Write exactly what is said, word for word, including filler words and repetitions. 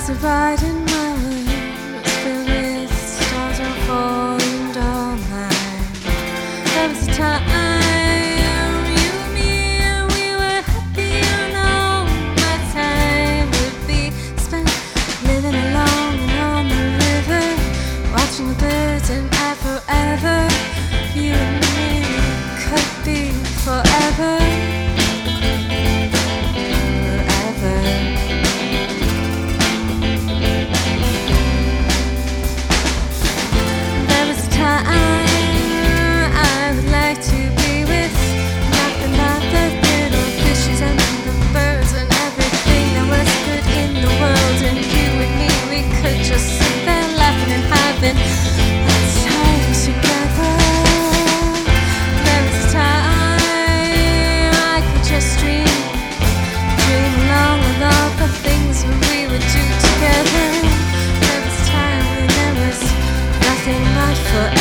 was a ride in my world, was filled with stars all falling down line. There was a time you and me, and we were happy, and all my time would be spent living along and on the river, watching the birds and I forever. You and me could be forever. Forever.